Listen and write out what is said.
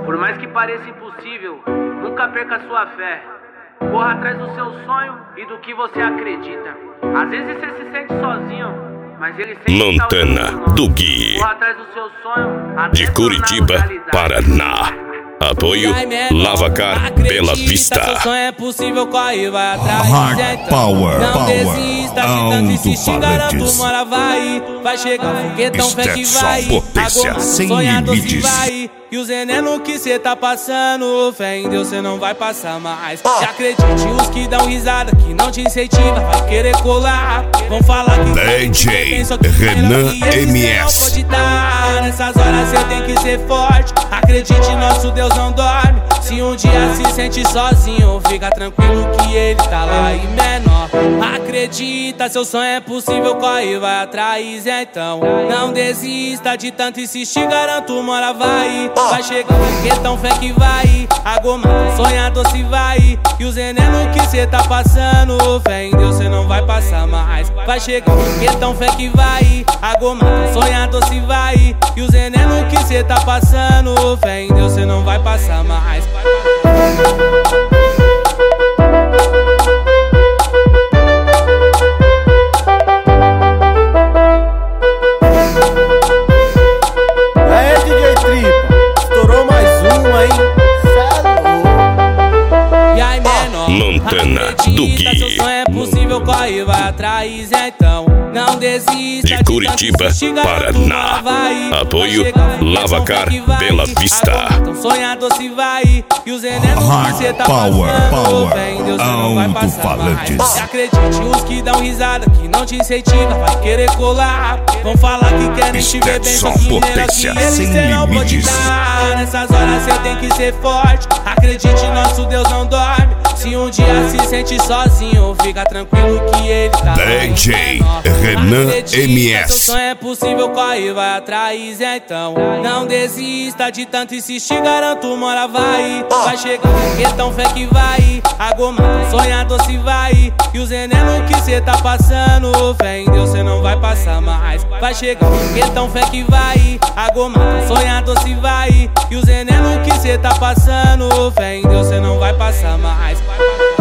Por mais que pareça impossível, nunca perca sua fé. Corra atrás do seu sonho e do que você acredita. Às vezes você se sente sozinho, mas ele sempre Montana do Gui, corra atrás do seu sonho, de Curitiba, Paraná. Apoio Lavacar Bela Vista. Seu sonho é possível, corre, vai atrás. Hard Power, não desista de tanto insistir, garanto uma hora vai chegar um foguetão, fé que vai. Potência sem limites. E o veneno que cê tá passando, fé em Deus cê não vai passar mais. E acredite, os que dão risada, que não te incentiva, vai querer colar. Vão falar que DJ Renan MS. pode dar. Nessas horas cê tem que ser forte. Acredite, nosso Deus não dorme. Se um dia se sente sozinho, fica tranquilo que ele tá lá e menor. Acredita, seu sonho é possível, corre, vai atrás, então não desista de tanto insistir, garanto uma hora vai chegar um foguetão, fé que vai. A goma sonhador se vai. E o veneno que cê tá passando, fé em Deus cê não vai passar mais. Vai chegar um foguetão, fé que vai. A goma sonhador se vai. E o veneno que cê tá passando, fé em Deus cê não vai passar mais. Montana do Gui, seu sonho é possível, corre, vai atrás, então não desista de Curitiba, Paraná. Apoio Lavacar Bela Vista. Então sonhador se vai. E os venenos que cê tá passando, fé em Deus cê não vai passar mais. E acredite, os que dão risada, que não te incentiva, vai querer colar. Vão falar que querem te ver bem, só que potência sem limites. Nessas horas cê tem que ser forte. Acredite, nosso Deus não dorme. Se um dia se sente sozinho, fica tranquilo que ele tá DJ Renan MS. Seu sonho é possível, corre, vai atrás, então não desista de tanto insistir, garanto uma hora vai chegar um foguetão, fé que vai. A goma sonhador se vai. E o veneno que cê tá passando, fé em Deus cê não vai passar mais. Vai chegar um foguetão, fé que vai. A goma sonhador se vai. E o veneno que cê tá passando, fé em Deus cê não vai passar mais.